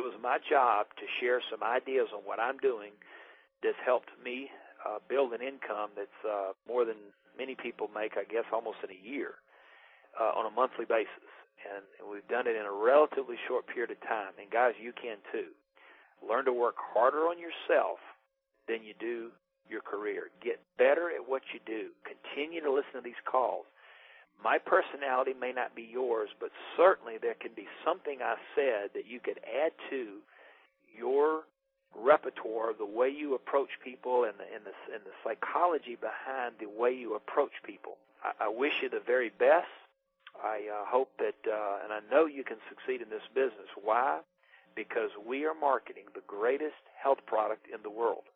was my job to share some ideas on what I'm doing that's helped me build an income that's more than many people make, I guess, almost in a year on a monthly basis. And we've done it in a relatively short period of time. And, guys, you can too. Learn to work harder on yourself than you do your career. Get better at what you do. Continue to listen to these calls. My personality may not be yours, but certainly there can be something I said that you could add to your repertoire of the way you approach people and the psychology behind the way you approach people. I wish you the very best. I hope that, and I know you can succeed in this business. Why? Because we are marketing the greatest health product in the world.